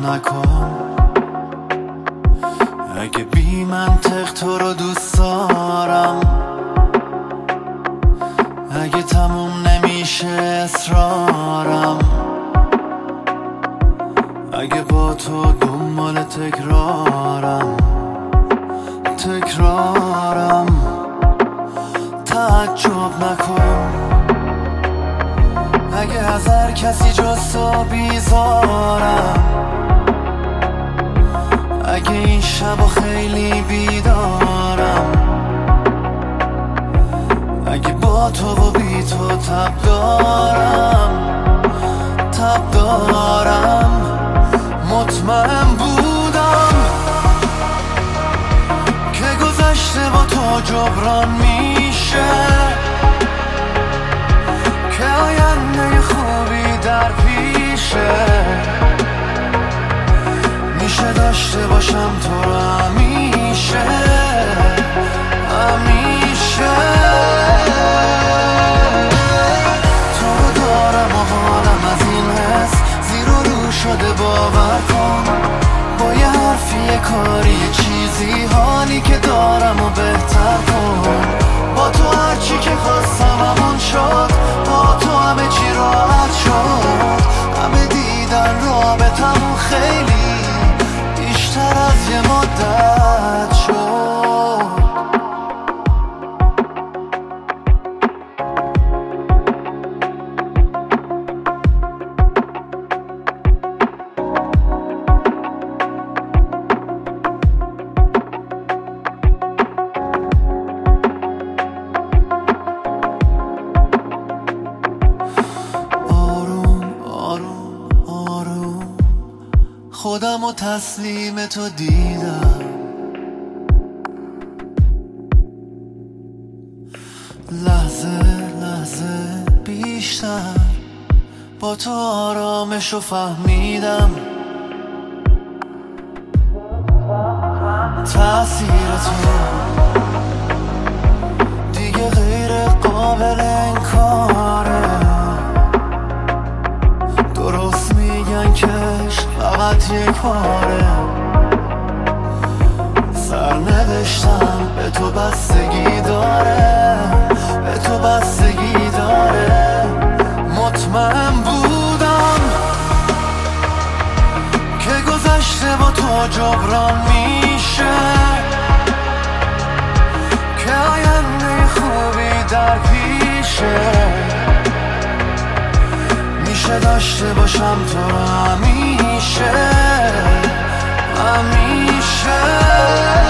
نکن. اگه بی منطق تو رو دوست دارم، اگه تموم نمیشه اصرارم، اگه با تو دنبال تکرارم تعجب نکن. اگه از هر کسی جز تو بیزارم، اگه این شب خیلی بیدارم، اگه با تو و بی تو تب دارم مطمئن بودم که گذشته با تو جبران میشه، که آینده خوبی در پیشه. میشه داشته باشم تو رو همیشه. تو رو دارم و حالم از این حس زیر و رو شده، باور کن. با یه حرفی یه کاری یه چیزی حالی که دارم و بهتر کن. با تو هرچی که خواستم همون شد، با تو همه چی راحت شد. همه دیدن رابطمون خیلی بیشتر از یه مدت شد. خودم و تسلیم تو دیدم، لحظه لحظه بیشتر با تو آرامشو فهمیدم. تأثیر تو دیگه غیر قابل انکاره. درست میگن که فقط یک باره، سرنوشتم به تو بستگی داره، به تو بستگی داره. مطمئن بودم که گذشته با تو جبران میشه، که آینده خوبی در پیشه. میشه داشته باشم تو همیشه.